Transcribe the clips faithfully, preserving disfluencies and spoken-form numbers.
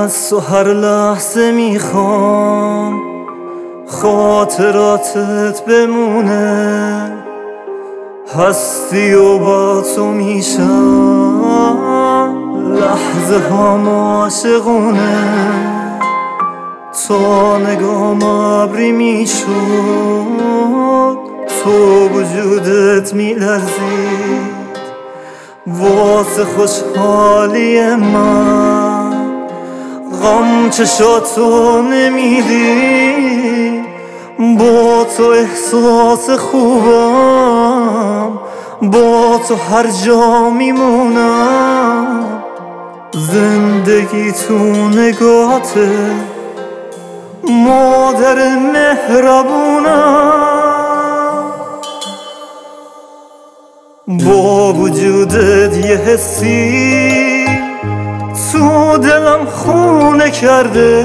از تو هر لحظه میخوام خاطراتت بمونه، هستی و با تو میشم لحظه ها عاشقونه. تا نگام ابری میشد تو وجودت میلرزید، واسه خوشحالی من غم چشاتو نمیدی. با تو احساس خوبم، با تو هر جا میمونم. زندگی تو نگاهته مادر مهربونم. با وجودت یه حسی تو دلم خونه کرده،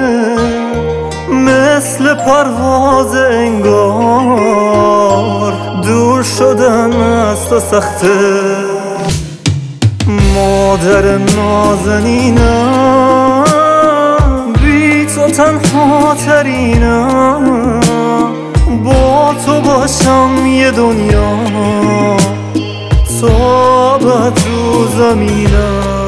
مثل پرواز انگار دور شدن از تو سخته. مادر نازنینم، بی تو تنها ترینم. با تو باشم یه دنیا تا ابد رو زمینم.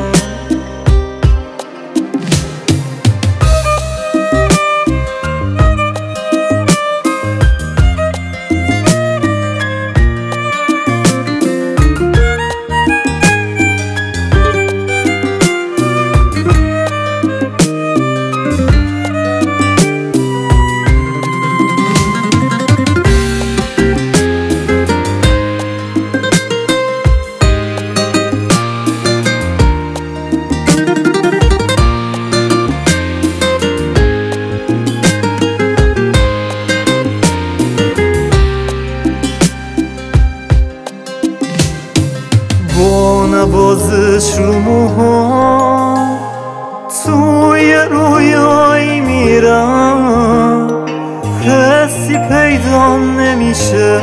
با نوازش رو موها توی رویایی میرم، حسی پیدا نمیشه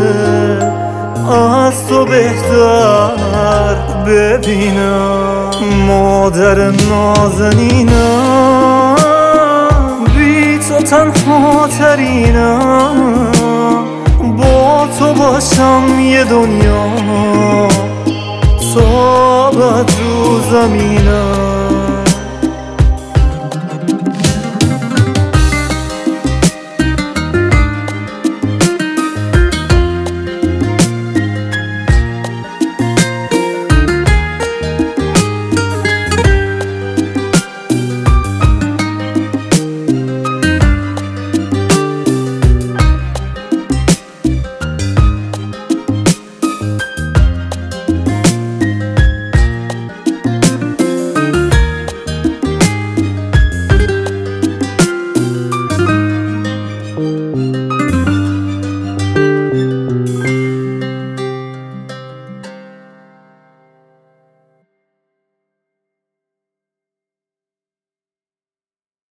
از تو بهتر ببینم. مادر نازنینم، بی تو تنها ترینم. با تو باشم یه دنیا تا ابد رو زمینم.